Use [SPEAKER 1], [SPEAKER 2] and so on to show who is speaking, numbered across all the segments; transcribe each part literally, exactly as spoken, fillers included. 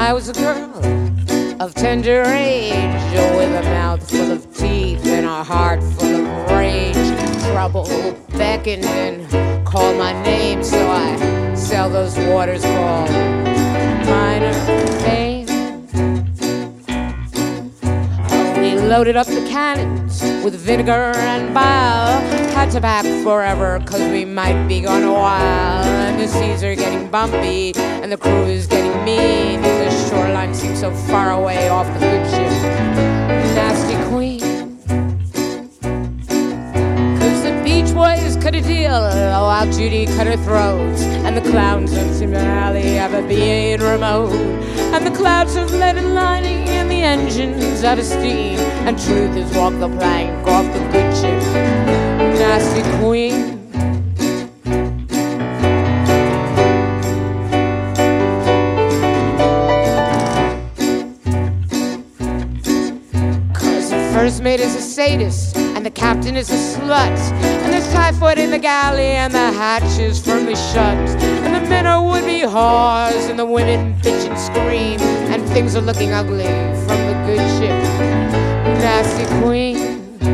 [SPEAKER 1] I was a girl of tender age, with a mouth full of teeth and a heart full of rage. Trouble beckoned and called my name, so I sailed those waters called minor fame. Oh, we loaded up the cannons with vinegar and bile, had to back forever cause we might be gone a while. And the seas are getting bumpy and the crew is getting mean, the shoreline seems so far away off the good ship Nasty Queen. Cause the beach boys cut a deal while Judy cut her throat, and the clowns of Timber Alley have a being remote, and the clouds of lead and lining and the engines out of steam, and truth has walked the plank off the good ship Nasty Queen. Cause the first mate is a sadist and the captain is a slut, and there's typhoid in the galley and the hatch is firmly shut, and the men are would-be whores and the women bitch and scream, and things are looking ugly from the good ship Nasty Queen.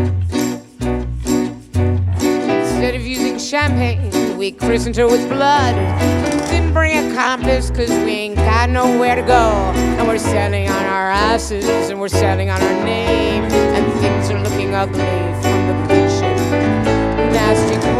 [SPEAKER 1] Instead of using champagne, we christened her with blood. Didn't bring a compass cause we ain't got nowhere to go, and we're sailing on our asses and we're sailing on our name, and things are looking ugly from the good ship Nasty Queen.